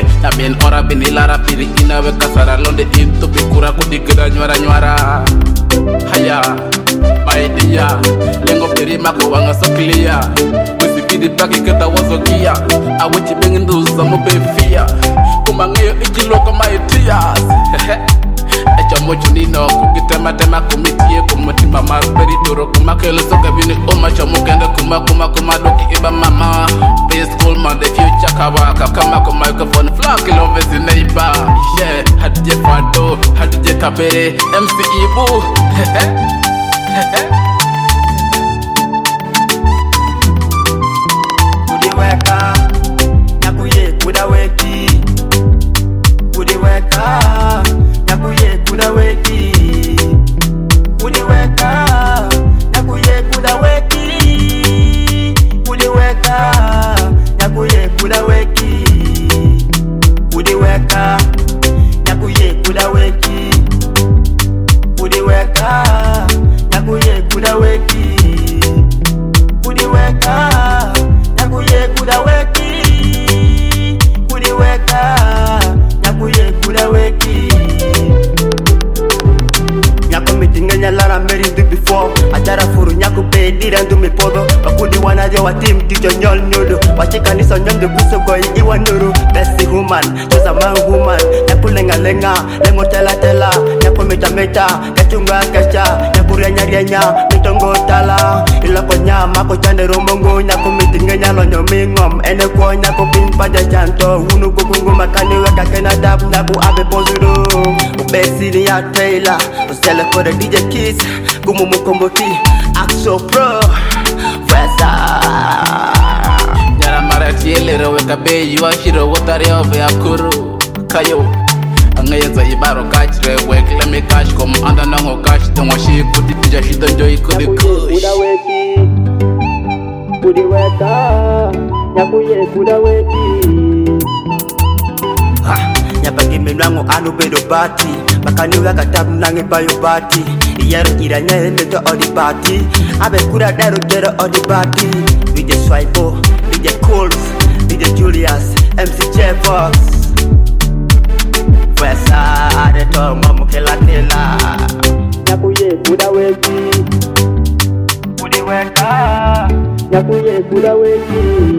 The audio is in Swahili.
Namin ora binilara piri inawe kasara londe into pikura kudigira nyara haya my dear lengo piri mako wanga so clear wisi pidi paki keta wazo gia awichi benginduza mubefia kumangeyo ichiloko my tears echa mocho nino kukitema kumitie kumutima masperi turo kumakele soka bini oma chamukende kuma doki iba mama play school man the future kawaka kama microphone flock love is in neighbor yeah hadije fado hadije kabere MC Ibu kudiweka nakuye kudaweki kudiweka nakuye kudaweki kudiweka nakuye kudaweki kudiweka nakuye kudaweki kudiweka nakuye kudaweki kudiweka nakuye kudaweki kudiweka nakuye kudaweki kudiweka nakuye kudaweki nyako mitingenya lara meri du before atara furu nyako pe dirandu mi podo bakudi wanaje wa team tijo nyol nyodo wachika niso nyonde kuso goi iwa nuru besti human chosa man human nyako lenga lengo tela nyako meta kachunga kacha nyako rianya mitongo tala ila ko nyama ko chande rombongo nyako mitingenya lonyo mingom ene ko nyako pin paja chanto unu kukungu makani weka kena dab nyako abe pozuro ubesi ni ya Taylor usele for the DJ Kiss gumu mukomboti Axo Pro Fesa nyara marati elero weka be yuwa shiro wotari ove akuru kayo angayeza ibaro kachre wekle me cash kom anda nango cash tongo shi kuti tija shito joy kudi kush kudaweki kudiweka nyakuye kudaweki nyapagi menwango anu bedo bati makani waka tab nange bayo bati yero iranya ende odi bati abe kura daro jero odi bati DJ Swipo DJ Coles DJ Julius MC Jeffos Wesa ade to mamu kela nyakuye kudaweki kudiweka nyakuye kudaweki